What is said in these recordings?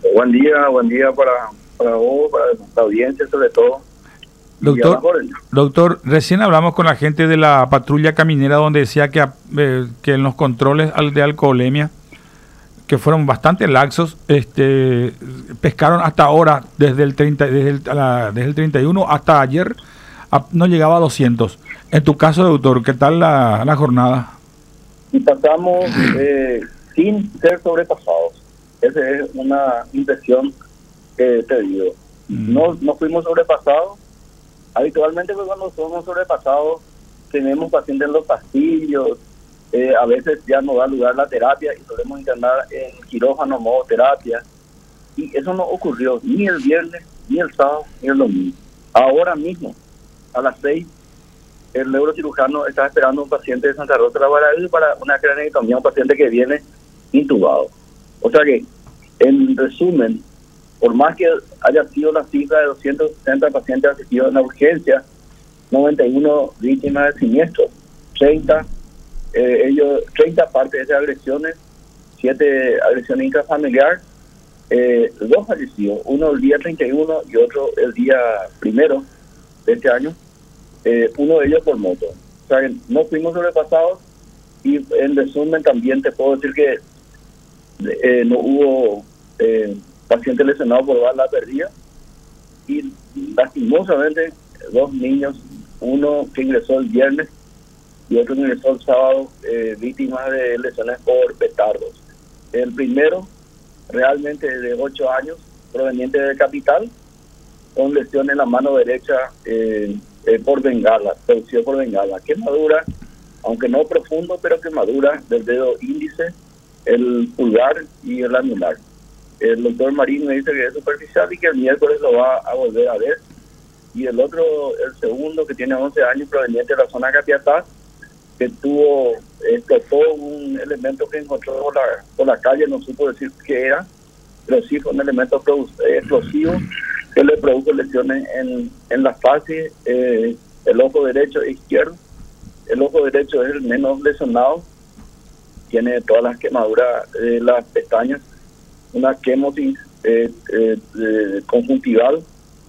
Buen día para vos, para la audiencia sobre todo. Doctor, recién hablamos con la gente de la patrulla caminera donde decía que en los controles de alcoholemia, que fueron bastante laxos, pescaron hasta ahora, desde el 31 hasta ayer, no llegaba a 200. En tu caso, doctor, ¿qué tal la jornada? Y pasamos sin ser sobrepasados. Esa es una impresión que te digo. No fuimos sobrepasados. Habitualmente cuando somos sobrepasados tenemos pacientes en los pasillos, a veces ya no da lugar la terapia y solemos internar en quirófano, modo terapia, y eso no ocurrió ni el viernes, ni el sábado, ni el domingo. Ahora mismo, a las 6, el neurocirujano está esperando a un paciente de Santa Rosa de la Baradí para una craneotomía, un paciente que viene intubado. O sea que, en resumen, por más que haya sido la cifra de 260 pacientes asistidos en la urgencia, 91 víctimas de siniestros, 30 partes de agresiones, 7 agresiones intrafamiliar, 2 fallecidos, uno el día 31 y otro el día 1 de este año, uno de ellos por moto. O sea, no fuimos sobrepasados y en resumen también te puedo decir que no hubo pacientes lesionados por bala perdida y lastimosamente 2 niños, uno que ingresó el viernes y otro que ingresó el sábado, víctimas de lesiones por petardos. El primero realmente de 8 años, proveniente de Capital, con lesión en la mano derecha por bengala, producido por bengala, quemadura, aunque no profundo, pero quemadura del dedo índice, el pulgar y el anular. El doctor Marín me dice que es superficial y que el miércoles lo va a volver a ver. Y el otro, el segundo, que tiene 11 años, proveniente de la zona de Capiatá, que explotó un elemento que encontró por la calle, no supo decir qué era, pero sí fue un elemento explosivo que le produjo lesiones en la fase, el ojo derecho e izquierdo. El ojo derecho es el menos lesionado, tiene todas las quemaduras de las pestañas, una quemosis conjuntival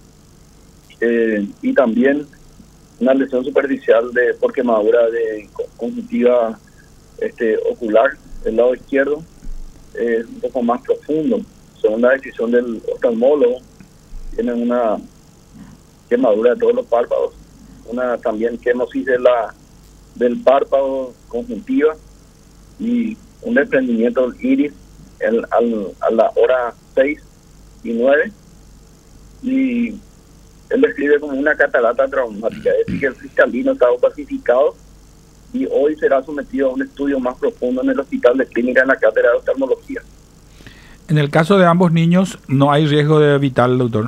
y también una lesión superficial por quemadura de conjuntiva ocular del lado izquierdo, un poco más profundo. Según la decisión del oftalmólogo, tiene una quemadura de todos los párpados, una también quemosis del párpado conjuntiva y un desprendimiento del iris a la hora 6 y 9, y él describe como una catarata traumática, es decir, que el cristalino estaba opacificado y hoy será sometido a un estudio más profundo en el Hospital de Clínica en la Cátedra de Oftalmología. En el caso de ambos niños, ¿no hay riesgo de vital, doctor?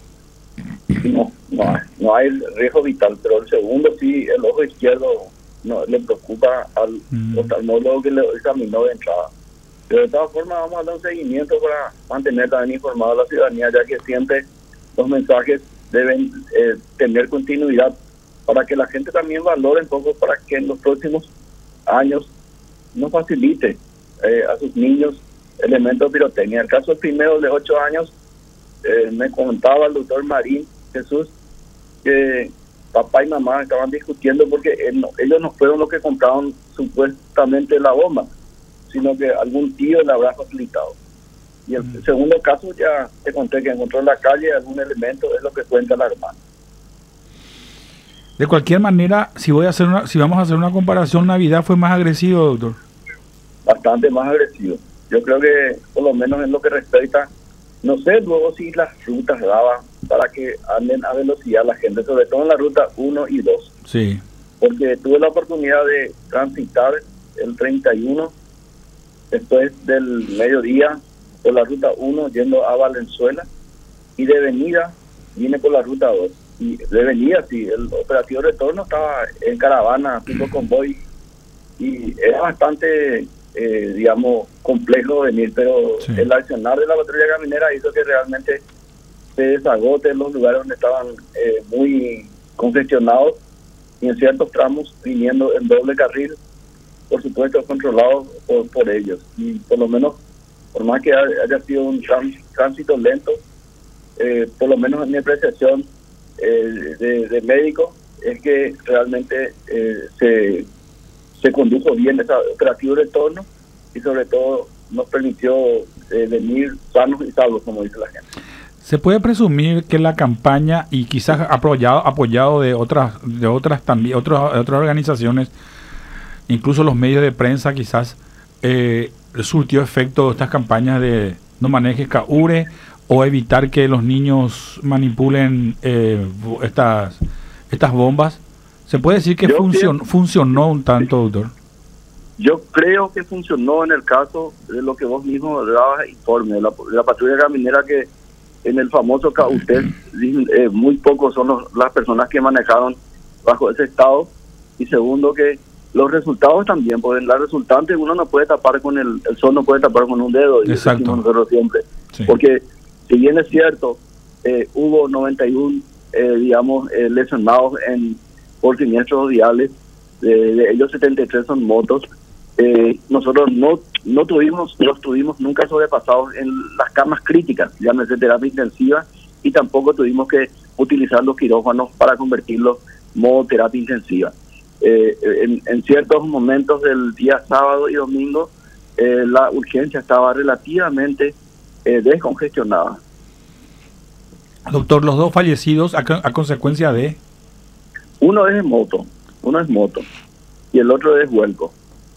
No hay riesgo vital, pero el segundo sí, el ojo izquierdo no le preocupa al oftalmólogo que le examinó de entrada. Pero de todas formas vamos a dar un seguimiento para mantener también informada a la ciudadanía, ya que siempre los mensajes deben tener continuidad para que la gente también valore un poco, para que en los próximos años no facilite a sus niños elementos de pirotecnia. En el caso del primero de 8 años, me contaba el doctor Marín Jesús que papá y mamá estaban discutiendo porque ellos no fueron los que compraron supuestamente la bomba, sino que algún tío le habrá facilitado. Y el segundo caso ya te conté que encontró en la calle algún elemento, es lo que cuenta la hermana. De cualquier manera, si vamos a hacer una comparación, Navidad fue más agresivo, doctor. Bastante más agresivo. Yo creo que, por lo menos en lo que respecta, no sé luego si las rutas daban para que anden a velocidad la gente, sobre todo en la ruta 1 y 2. Sí. Porque tuve la oportunidad de transitar el 31 después del mediodía por la ruta 1 yendo a Valenzuela, y de venida vine por la ruta 2. Y de venida, sí, el operativo de retorno estaba en caravana, tipo convoy, y era bastante, digamos, complejo venir, pero sí, el accionar de la patrulla caminera hizo que realmente se desagote en los lugares donde estaban muy congestionados, y en ciertos tramos viniendo en doble carril, por supuesto controlados por ellos. Y por lo menos por más que haya sido un tránsito lento, por lo menos en mi apreciación de médico, es que realmente se condujo bien ese operativo de retorno y sobre todo nos permitió venir sanos y salvos, como dice la gente. ¿Se puede presumir que la campaña, y quizás apoyado de otras también, otras organizaciones, incluso los medios de prensa, quizás surtió efecto estas campañas de no manejes CAURE o evitar que los niños manipulen estas bombas? ¿Se puede decir que funcionó un tanto, doctor? Yo creo que funcionó en el caso de lo que vos mismo dabas informe, de la patrulla caminera, que en el famoso CAUTES muy pocos son las personas que manejaron bajo ese estado, y segundo que los resultados también, porque la resultante uno no puede tapar con el sol, no puede tapar con un dedo, y eso decimos nosotros siempre, sí. Porque si bien es cierto, hubo 91 lesionados por siniestros viales, de ellos 73 son motos. Nosotros no tuvimos nunca sobrepasados en las camas críticas, llámese terapia intensiva, y tampoco tuvimos que utilizar los quirófanos para convertirlos en modo terapia intensiva. En ciertos momentos del día sábado y domingo, la urgencia estaba relativamente descongestionada. Doctor, los dos fallecidos a consecuencia de... Uno es moto y el otro es vuelco.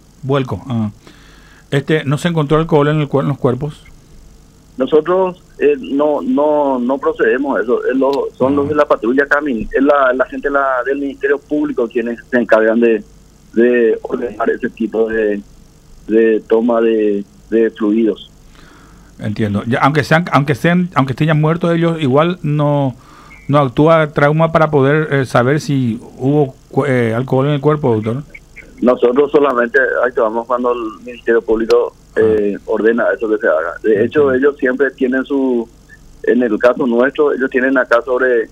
¿No se encontró alcohol en los cuerpos? Nosotros no procedemos a eso. Son los de la patrulla caminera, es la gente del Ministerio Público quienes se encargan de ordenar ese tipo de toma de fluidos. Entiendo. Ya, aunque estén ya muertos ellos, igual no actúa trauma para poder saber si hubo alcohol en el cuerpo, doctor. Nosotros solamente actuamos cuando el Ministerio Público ordena eso que se haga. De hecho, ellos siempre tienen en el caso nuestro, ellos tienen acá sobre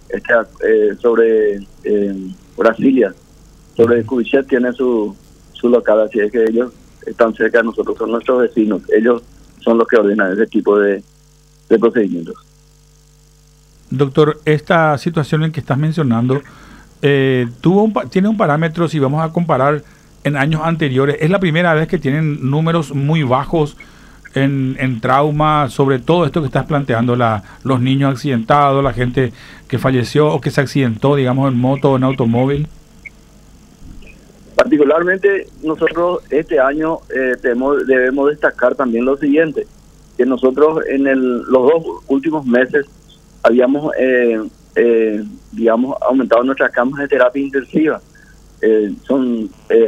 Brasilia, sobre Cubichet tienen su local, así es que ellos están cerca de nosotros, son nuestros vecinos, ellos son los que ordenan ese tipo de procedimientos. Doctor, esta situación en que estás mencionando tiene un parámetro, si vamos a comparar en años anteriores, es la primera vez que tienen números muy bajos en trauma, sobre todo esto que estás planteando, los niños accidentados, la gente que falleció o que se accidentó, digamos, en moto o en automóvil. Particularmente nosotros este año debemos destacar también lo siguiente, que nosotros en los 2 últimos meses habíamos aumentado nuestras camas de terapia intensiva. Son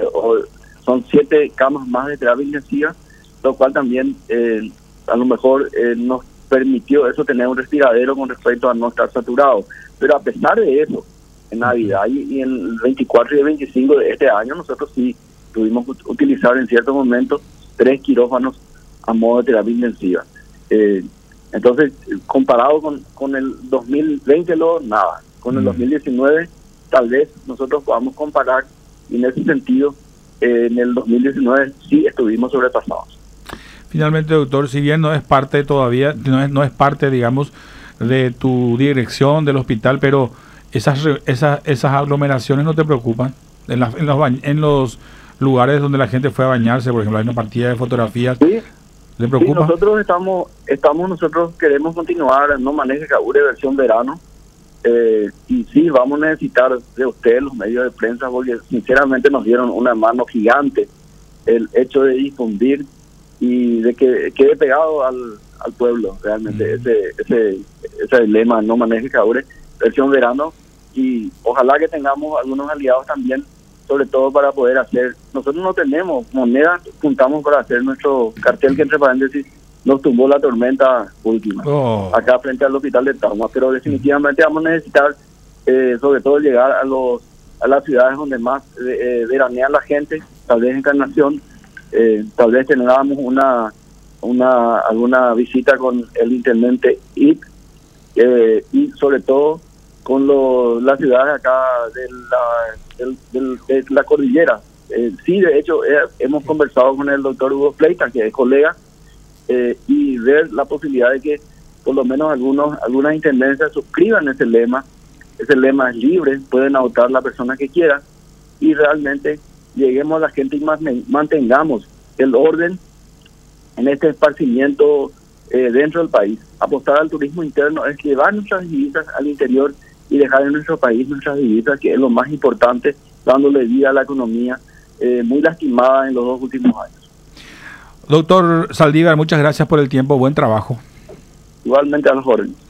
7 camas más de terapia intensiva, lo cual también a lo mejor nos permitió eso, tener un respiradero con respecto a no estar saturado. Pero a pesar de eso, en Navidad y en el 24 y el 25 de este año, nosotros sí tuvimos que utilizar en ciertos momentos 3 quirófanos a modo de terapia intensiva. Entonces, comparado con el 2020, nada. Con el 2019, tal vez nosotros podamos comparar, y en ese sentido, en el 2019 sí estuvimos sobrepasados. Finalmente, doctor, si bien no es parte todavía, no es parte, digamos, de tu dirección del hospital, pero esas aglomeraciones no te preocupan en los lugares donde la gente fue a bañarse, por ejemplo, hay una partida de fotografías. Sí. ¿Le preocupa? Sí, nosotros queremos continuar, no maneje CAURE versión verano, y sí, vamos a necesitar de ustedes, los medios de prensa, porque sinceramente nos dieron una mano gigante el hecho de difundir y de que quede pegado al pueblo realmente ese lema, no maneje CAURE versión verano, y ojalá que tengamos algunos aliados también, sobre todo para poder hacer, nosotros no tenemos moneda, juntamos para hacer nuestro cartel que, entre paréntesis, nos tumbó la tormenta última, acá frente al hospital de trauma, pero definitivamente vamos a necesitar sobre todo llegar a las ciudades donde más veranea la gente, tal vez Encarnación, tal vez tengamos alguna visita con el intendente y sobre todo con las ciudades acá de la cordillera. Sí, de hecho, hemos conversado con el doctor Hugo Pleita, que es colega, y ver la posibilidad de que por lo menos algunas intendencias suscriban ese lema. Ese lema es libre, pueden adoptar la persona que quiera, y realmente lleguemos a la gente y mantengamos el orden en este esparcimiento dentro del país. Apostar al turismo interno es llevar nuestras divisas al interior y dejar en nuestro país nuestras divisas, que es lo más importante, dándole vida a la economía muy lastimada en los 2 últimos años. Doctor Saldívar, muchas gracias por el tiempo, buen trabajo. Igualmente a los jóvenes.